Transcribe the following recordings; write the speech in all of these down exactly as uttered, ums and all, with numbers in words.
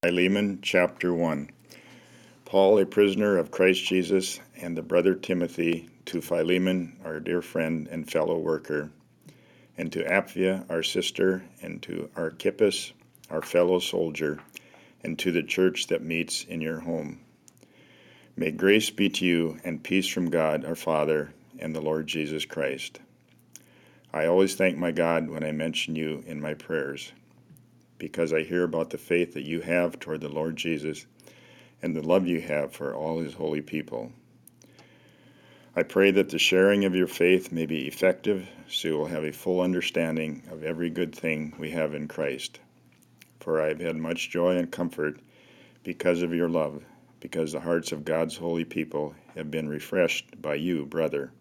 Philemon chapter one. Paul, a prisoner of Christ Jesus, and the brother Timothy, to Philemon, our dear friend and fellow worker, and to Apphia, our sister, and to Archippus, our fellow soldier, and to the church that meets in your home. May grace be to you and peace from God our Father and the Lord Jesus Christ. I always thank my God when I mention you in my prayers, because I hear about the faith that you have toward the Lord Jesus and the love you have for all his holy people. I pray that the sharing of your faith may be effective, so you will have a full understanding of every good thing we have in Christ. For I have had much joy and comfort because of your love, because the hearts of God's holy people have been refreshed by you, brother.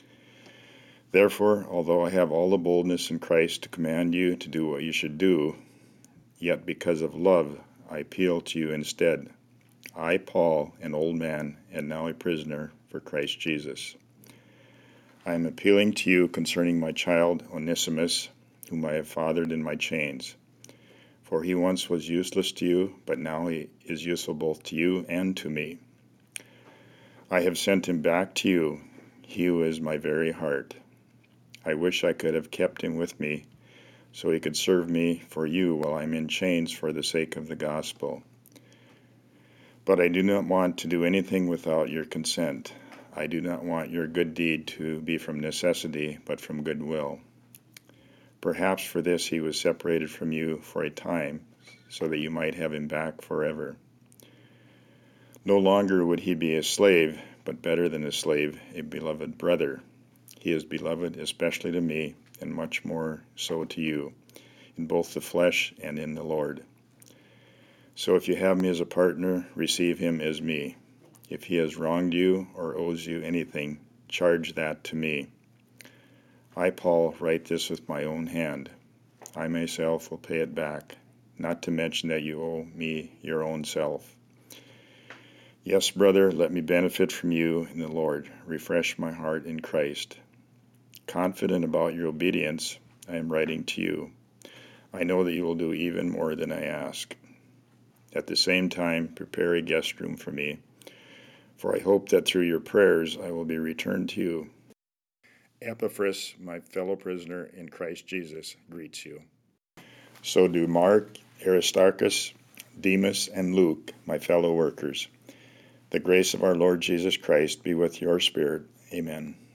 Therefore, although I have all the boldness in Christ to command you to do what you should do, yet because of love I appeal to you instead. I, Paul, an old man, and now a prisoner for Christ Jesus. I am appealing to you concerning my child Onesimus, whom I have fathered in my chains. For he once was useless to you, but now he is useful both to you and to me. I have sent him back to you, he who is my very heart. I wish I could have kept him with me, so he could serve me for you while I am in chains for the sake of the gospel. But I do not want to do anything without your consent. I do not want your good deed to be from necessity, but from goodwill. Perhaps for this he was separated from you for a time, so that you might have him back forever. No longer would he be a slave, but better than a slave, a beloved brother. He is beloved especially to me, and much more so to you, in both the flesh and in the Lord. So if you have me as a partner, receive him as me. If he has wronged you or owes you anything, charge that to me. I, Paul, write this with my own hand. I myself will pay it back, not to mention that you owe me your own self. Yes, brother, let me benefit from you in the Lord. Refresh my heart in Christ. Confident about your obedience, I am writing to you. I know that you will do even more than I ask. At the same time, prepare a guest room for me, for I hope that through your prayers I will be returned to you. Epaphras, my fellow prisoner in Christ Jesus, greets you. So do Mark, Aristarchus, Demas, and Luke, my fellow workers. The grace of our Lord Jesus Christ be with your spirit. Amen.